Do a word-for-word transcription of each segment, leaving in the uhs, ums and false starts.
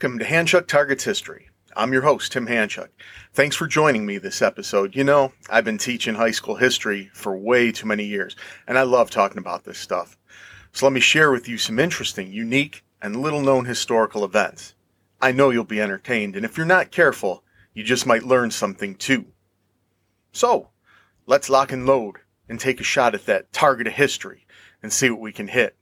Welcome to Handchuck Targets History. I'm your host, Tim Handchuck. Thanks for joining me this episode. You know, I've been teaching high school history for way too many years, and I love talking about this stuff. So let me share with you some interesting, unique, and little-known historical events. I know you'll be entertained, and if you're not careful, you just might learn something too. So, let's lock and load and take a shot at that target of history and see what we can hit.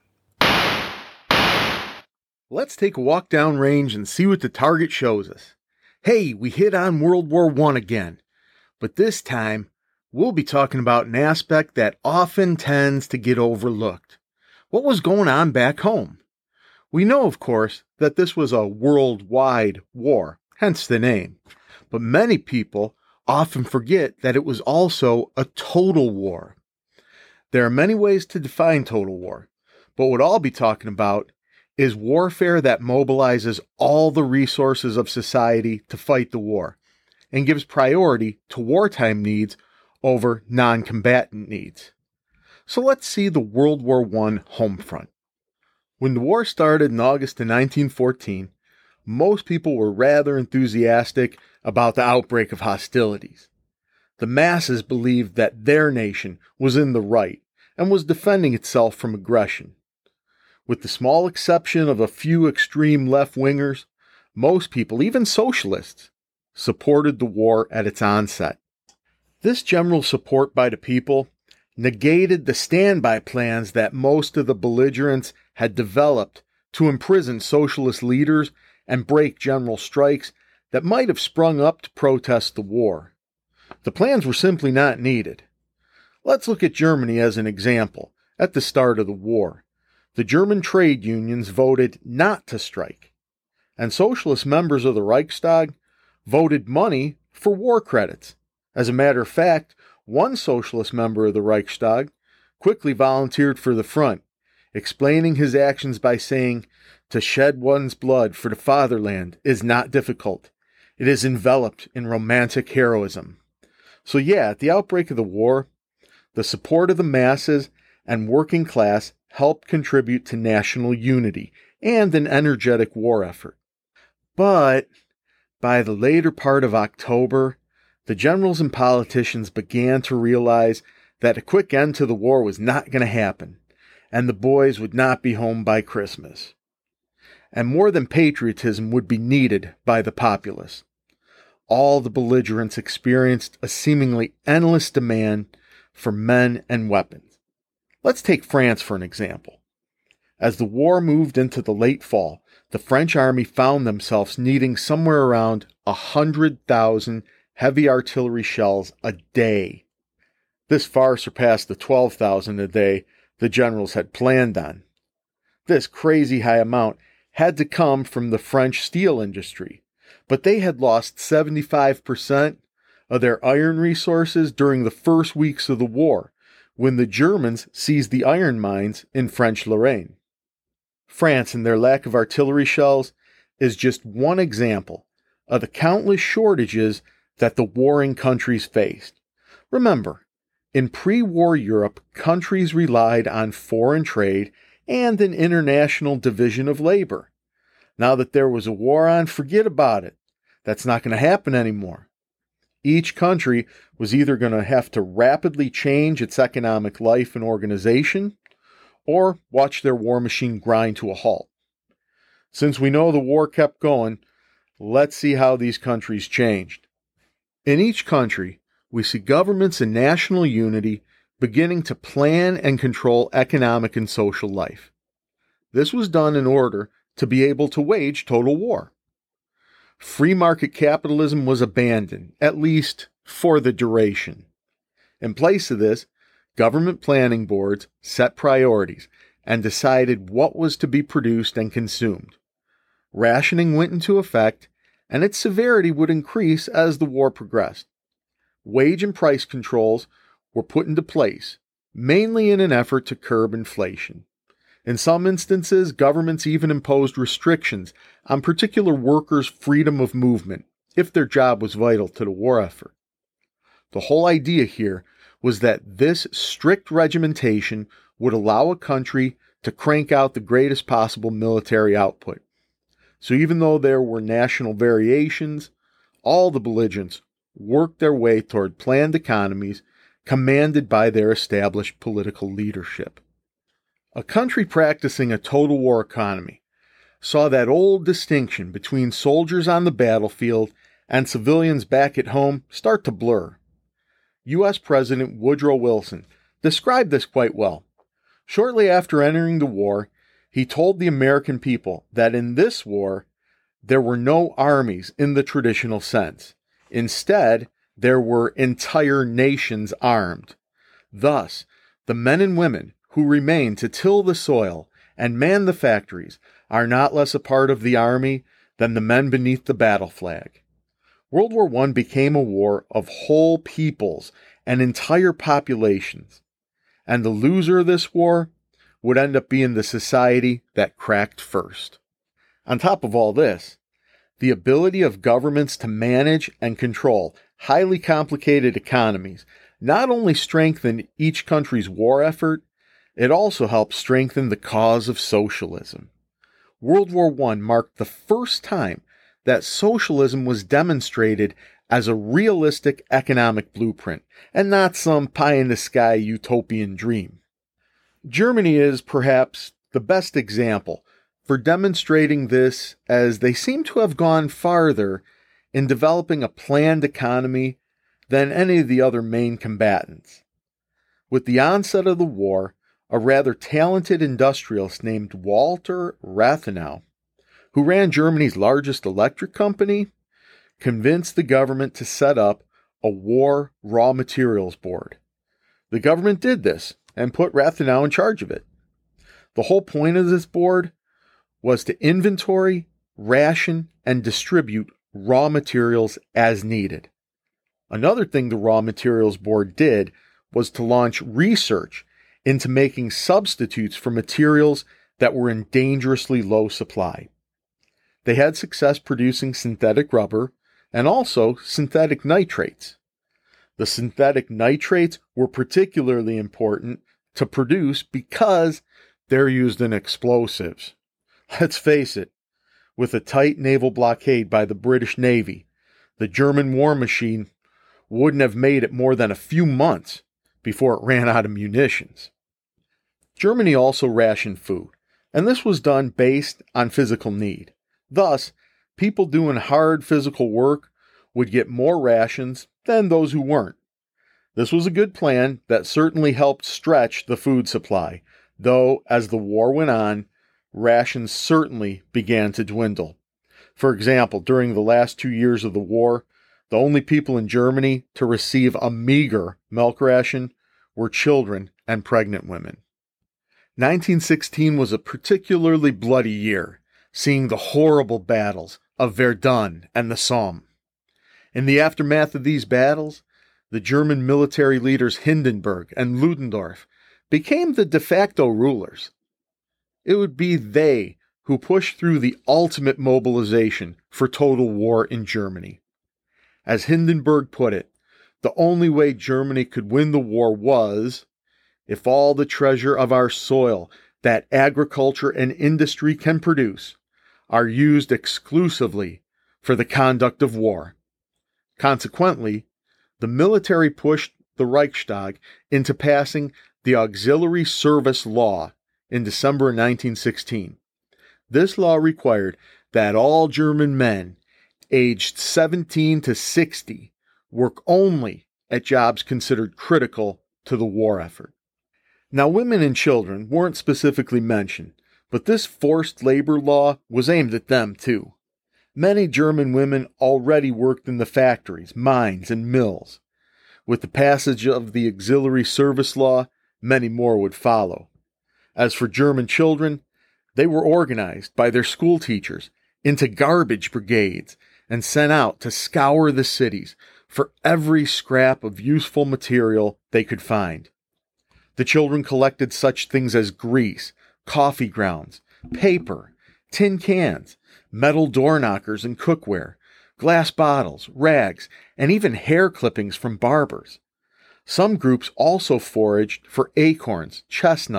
Let's take a walk down range and see what the target shows us. Hey, we hit on World War One again, but this time we'll be talking about an aspect that often tends to get overlooked. What was going on back home? We know, of course, that this was a worldwide war, hence the name, but many people often forget that it was also a total war. There are many ways to define total war, but what I'll be talking about is warfare that mobilizes all the resources of society to fight the war and gives priority to wartime needs over non-combatant needs. So let's see the World War One home front. When the war started in August of nineteen fourteen, most people were rather enthusiastic about the outbreak of hostilities. The masses believed that their nation was in the right and was defending itself from aggression. With the small exception of a few extreme left-wingers, most people, even socialists, supported the war at its onset. This general support by the people negated the standby plans that most of the belligerents had developed to imprison socialist leaders and break general strikes that might have sprung up to protest the war. The plans were simply not needed. Let's look at Germany as an example. At the start of the war, the German trade unions voted not to strike, and socialist members of the Reichstag voted money for war credits. As a matter of fact, one socialist member of the Reichstag quickly volunteered for the front, explaining his actions by saying, "To shed one's blood for the fatherland is not difficult. It is enveloped in romantic heroism." So yeah, at the outbreak of the war, the support of the masses and working class helped contribute to national unity and an energetic war effort. But by the later part of October, the generals and politicians began to realize that a quick end to the war was not going to happen, and the boys would not be home by Christmas. And more than patriotism would be needed by the populace. All the belligerents experienced a seemingly endless demand for men and weapons. Let's take France for an example. As the war moved into the late fall, the French army found themselves needing somewhere around one hundred thousand heavy artillery shells a day. This far surpassed the twelve thousand a day the generals had planned on. This crazy high amount had to come from the French steel industry, but they had lost seventy-five percent of their iron resources during the first weeks of the war, when the Germans seized the iron mines in French Lorraine. France and their lack of artillery shells is just one example of the countless shortages that the warring countries faced. Remember, in pre-war Europe, countries relied on foreign trade and an international division of labor. Now that there was a war on, forget about it. That's not going to happen anymore. Each country was either going to have to rapidly change its economic life and organization, or watch their war machine grind to a halt. Since we know the war kept going, let's see how these countries changed. In each country, we see governments and national unity beginning to plan and control economic and social life. This was done in order to be able to wage total war. Free market capitalism was abandoned, at least for the duration. In place of this, government planning boards set priorities and decided what was to be produced and consumed. Rationing went into effect, and its severity would increase as the war progressed. Wage and price controls were put into place, mainly in an effort to curb inflation. In some instances, governments even imposed restrictions on particular workers' freedom of movement, if their job was vital to the war effort. The whole idea here was that this strict regimentation would allow a country to crank out the greatest possible military output. So even though there were national variations, all the belligerents worked their way toward planned economies commanded by their established political leadership. A country practicing a total war economy saw that old distinction between soldiers on the battlefield and civilians back at home start to blur. U S President Woodrow Wilson described this quite well. Shortly after entering the war, he told the American people that in this war, there were no armies in the traditional sense. Instead, there were entire nations armed. Thus, the men and women who remain to till the soil and man the factories are not less a part of the army than the men beneath the battle flag. World War One became a war of whole peoples and entire populations, and the loser of this war would end up being the society that cracked first. On top of all this, the ability of governments to manage and control highly complicated economies not only strengthened each country's war effort, it also helped strengthen the cause of socialism. World War One marked the first time that socialism was demonstrated as a realistic economic blueprint and not some pie-in-the-sky utopian dream. Germany is perhaps the best example for demonstrating this, as they seem to have gone farther in developing a planned economy than any of the other main combatants. With the onset of the war, a rather talented industrialist named Walter Rathenau, who ran Germany's largest electric company, convinced the government to set up a war raw materials board. The government did this and put Rathenau in charge of it. The whole point of this board was to inventory, ration, and distribute raw materials as needed. Another thing the Raw Materials Board did was to launch research into making substitutes for materials that were in dangerously low supply. They had success producing synthetic rubber and also synthetic nitrates. The synthetic nitrates were particularly important to produce because they're used in explosives. Let's face it, with a tight naval blockade by the British Navy, the German war machine wouldn't have made it more than a few months before it ran out of munitions. Germany also rationed food, and this was done based on physical need. Thus, people doing hard physical work would get more rations than those who weren't. This was a good plan that certainly helped stretch the food supply, though as the war went on, rations certainly began to dwindle. For example, during the last two years of the war, the only people in Germany to receive a meager milk ration were children and pregnant women. nineteen sixteen was a particularly bloody year, seeing the horrible battles of Verdun and the Somme. In the aftermath of these battles, the German military leaders Hindenburg and Ludendorff became the de facto rulers. It would be they who pushed through the ultimate mobilization for total war in Germany. As Hindenburg put it, the only way Germany could win the war was if all the treasure of our soil that agriculture and industry can produce are used exclusively for the conduct of war. Consequently, the military pushed the Reichstag into passing the Auxiliary Service Law in December nineteen sixteen. This law required that all German men aged seventeen to sixty work only at jobs considered critical to the war effort. Now, women and children weren't specifically mentioned, but this forced labor law was aimed at them too. Many German women already worked in the factories, mines, and mills. With the passage of the Auxiliary Service Law, many more would follow. As for German children, they were organized by their school teachers into garbage brigades and sent out to scour the cities for every scrap of useful material they could find. The children collected such things as grease, coffee grounds, paper, tin cans, metal door knockers and cookware, glass bottles, rags, and even hair clippings from barbers. Some groups also foraged for acorns, chestnuts,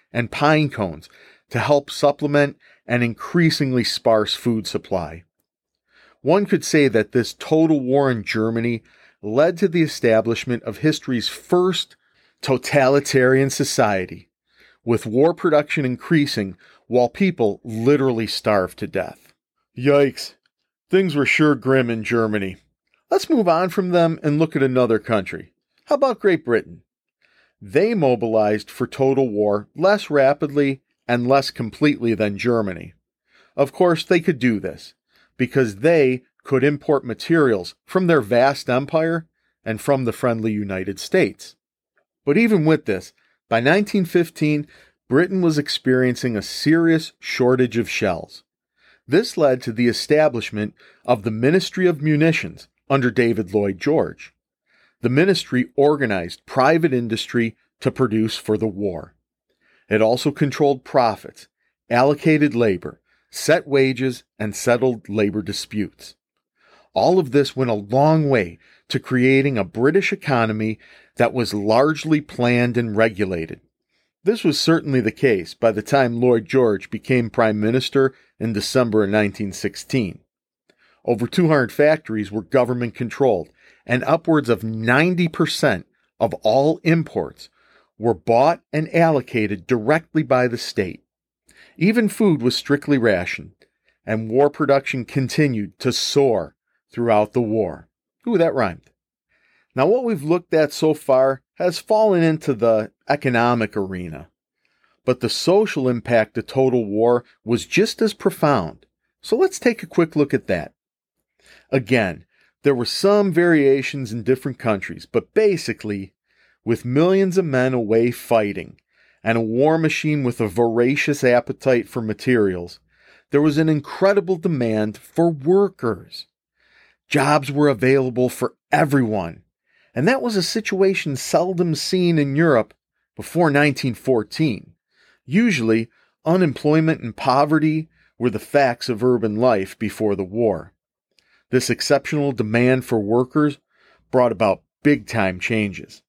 and pine cones to help supplement an increasingly sparse food supply. One could say that this total war in Germany led to the establishment of history's first totalitarian society, with war production increasing while people literally starved to death. Yikes, things were sure grim in Germany. Let's move on from them and look at another country. How about Great Britain? They mobilized for total war less rapidly and less completely than Germany. Of course, they could do this because they could import materials from their vast empire and from the friendly United States. But even with this, by nineteen fifteen, Britain was experiencing a serious shortage of shells. This led to the establishment of the Ministry of Munitions under David Lloyd George. The ministry organized private industry to produce for the war. It also controlled profits, allocated labor, set wages, and settled labor disputes. All of this went a long way to creating a British economy that was largely planned and regulated. This was certainly the case by the time Lloyd George became Prime Minister in December of nineteen sixteen. Over two hundred factories were government-controlled, and upwards of ninety percent of all imports were bought and allocated directly by the state. Even food was strictly rationed, and war production continued to soar throughout the war. Ooh, that rhymed. Now, what we've looked at so far has fallen into the economic arena, but the social impact of total war was just as profound. So let's take a quick look at that. Again, there were some variations in different countries, but basically, with millions of men away fighting and a war machine with a voracious appetite for materials, there was an incredible demand for workers. Jobs were available for everyone, and that was a situation seldom seen in Europe before nineteen fourteen. Usually, unemployment and poverty were the facts of urban life before the war. This exceptional demand for workers brought about big-time changes.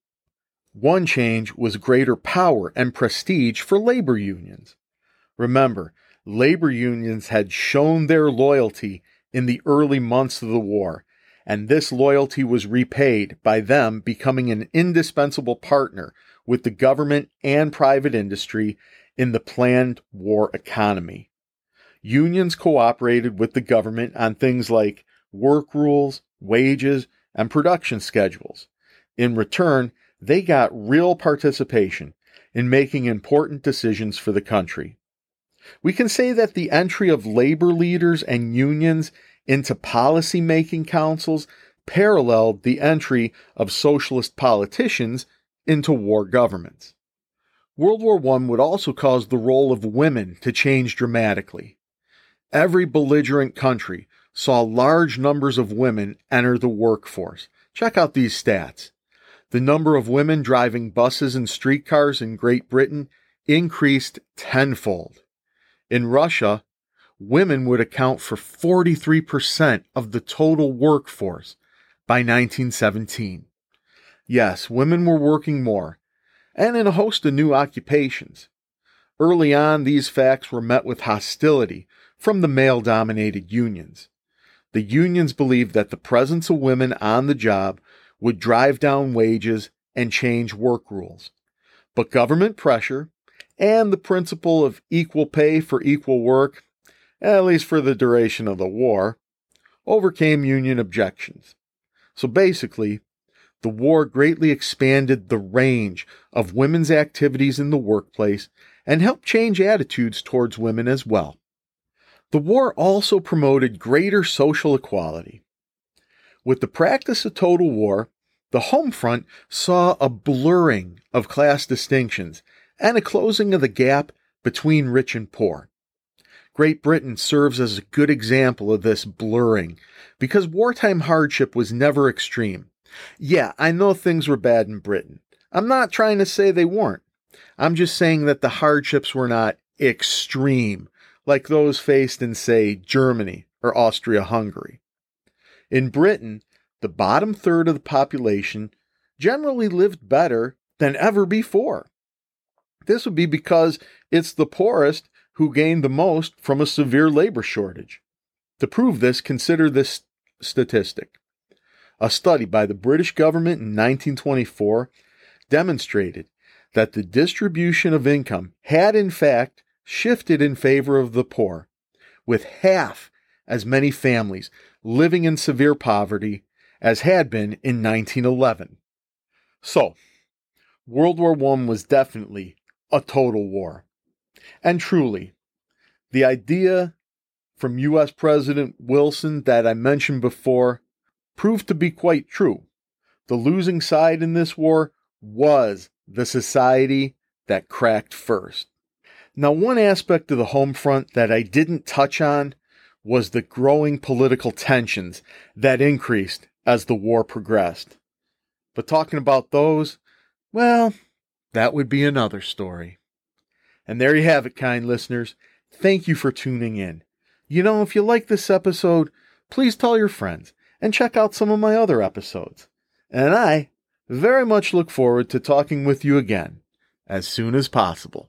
One change was greater power and prestige for labor unions. Remember, labor unions had shown their loyalty in the early months of the war, and this loyalty was repaid by them becoming an indispensable partner with the government and private industry in the planned war economy. Unions cooperated with the government on things like work rules, wages, and production schedules. In return, they got real participation in making important decisions for the country. We can say that the entry of labor leaders and unions into policy-making councils paralleled the entry of socialist politicians into war governments. World War One would also cause the role of women to change dramatically. Every belligerent country saw large numbers of women enter the workforce. Check out these stats. The number of women driving buses and streetcars in Great Britain increased tenfold. In Russia, women would account for forty-three percent of the total workforce by nineteen seventeen. Yes, women were working more, and in a host of new occupations. Early on, these facts were met with hostility from the male-dominated unions. The unions believed that the presence of women on the job would drive down wages and change work rules. But government pressure and the principle of equal pay for equal work, at least for the duration of the war, overcame union objections. So basically, the war greatly expanded the range of women's activities in the workplace and helped change attitudes towards women as well. The war also promoted greater social equality. With the practice of total war, the home front saw a blurring of class distinctions and a closing of the gap between rich and poor. Great Britain serves as a good example of this blurring because wartime hardship was never extreme. Yeah, I know things were bad in Britain. I'm not trying to say they weren't. I'm just saying that the hardships were not extreme, like those faced in, say, Germany or Austria-Hungary. In Britain, the bottom third of the population generally lived better than ever before. this would be because it's the poorest who gained the most from a severe labor shortage. To prove this, consider this statistic. A study by the British government in nineteen twenty-four demonstrated that the distribution of income had in fact shifted in favor of the poor, with half as many families living in severe poverty as had been in nineteen eleven. So, World War One was definitely a total war. And truly, the idea from U S President Wilson that I mentioned before proved to be quite true. The losing side in this war was the society that cracked first. Now, one aspect of the home front that I didn't touch on was the growing political tensions that increased as the war progressed. But talking about those, well, that would be another story. And there you have it, kind listeners. Thank you for tuning in. You know, if you like this episode, please tell your friends and check out some of my other episodes. And I very much look forward to talking with you again as soon as possible.